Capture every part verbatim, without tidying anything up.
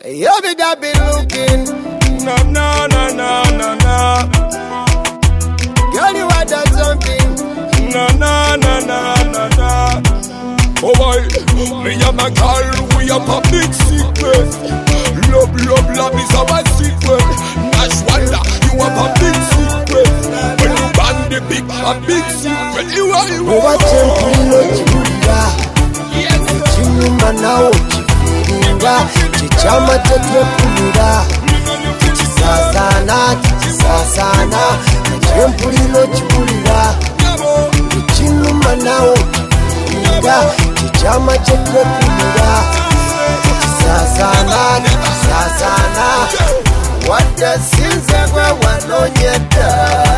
You be that be looking. No, no, no, no, no, no. Girl, you are that something. No, no, no, no, no, no. Oh boy, me and my girl, we have a big secret. Love, love, love is our secret. Nash wonder, you have a big secret. When you band the big, a big secret. You are, you are. Watch him pull out. Yes. Chimuma nao chifuringa. Chichama tetwe pulira. Chisasana, chisasana. Chempulilo chipulira. Chimuma nao chifuringa. Chichama tetwe pulira. Chisasana, chisasana. Wadasinze gwe wanonyeta.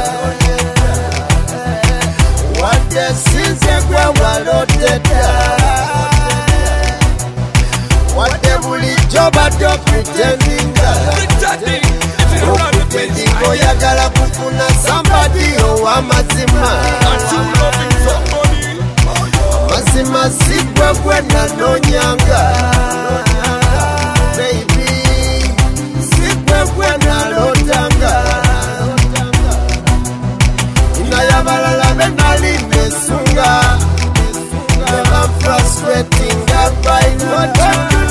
Wadasinze gwe waloteta. Bulijjo badde pretendinga. Pretendinga oyagala kufuna somebody ow'amazima. Amazima si gwe gwe nanoonyanga. Baby, si gwe gwe nalootanga. Nina y'abalala be nali nesunga. Never frustrating by what you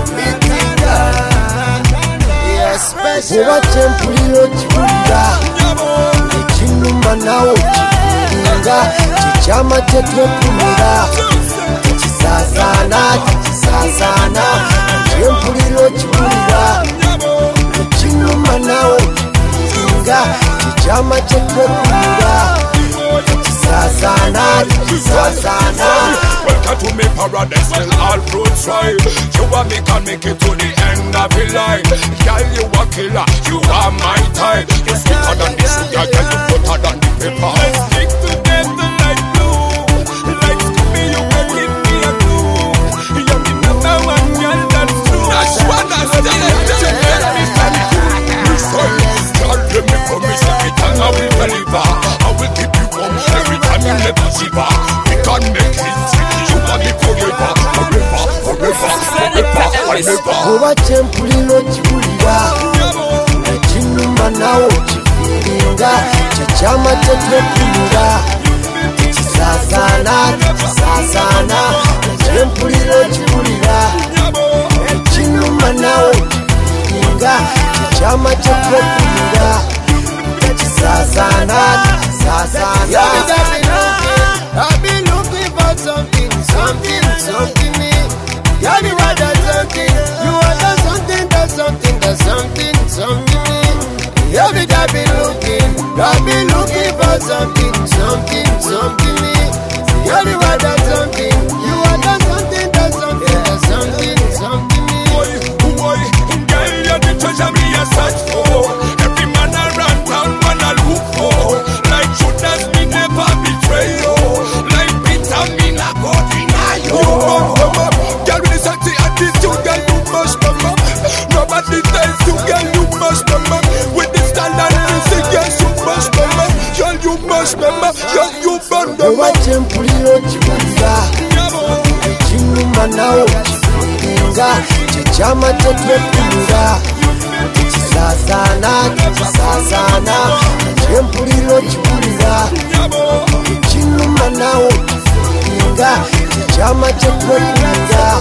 Uwache mpuliro chipulira. Echinuma nao chifuringa. Chichama tetwe pulira. Chisasana, chisasana. Mpuliro chipulira. Echinuma nao chifuringa. Chichama tetwe pulira. Chisasana, chisasana. Welcome to me paradise, till all fruits ripe. You and me can make it to the end of your life. Girl, you a killer, you are my type. You sweeter than the sugar, girl, you better than the pepper. Let's stick together like glue. Like Scooby, you will give me a clue. You're the number one girl, that's true. That's what I said. Girl, let me promise every time I will deliver. I will keep you warm every time you never shiver. We can make it. Uwache mpuliro chipulira. Echinuma nao chifuringa. Chichama tetwe pulira. Chisasana, chisasana. Mpuliro chipulira. Echinuma nao chifuringa. Chichama tetwe pulira. Chisasana, chisasana. I've been looking for something, something, something. You're the one that's something. You are the something, that's something, that's something, something. You're the that be looking. I've been looking for something, something, something. You're the one that's something. You are the something, that's something, that's something, something. Boy, boy, girl, you're the treasure me a search for. Every man around town wanna look for. Like Judas, me never betray you. Like Peter, me not go deny you. Girl, with the sexy attitude, girl, you must come up. Nobody tells you, girl, you must come up. With the style and music, girl, you must come up. Girl, you must come up. Girl, you burn them up. Uwache mpuliro chipulira. Echinuma nao chifuringa. Chichama tetwe pulira. Chisasana, chisasana. Mpuliro chipulira. Echinuma nao chifuringa. Chichama tetwe pulira.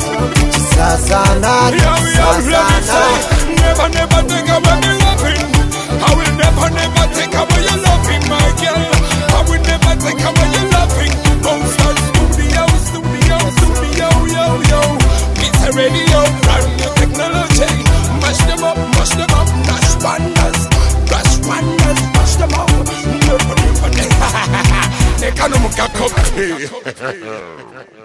Chisasana, chisasana. Never, never take away my loving. I will never, never take away your loving, my girl. I will never take away your loving. Monster studio, studio, studio, yo, yo. It's a radio, brand new technology. Mash them up, mash them up, dash wonders, dash wonders, mash them up. Never, never, never. They can't come.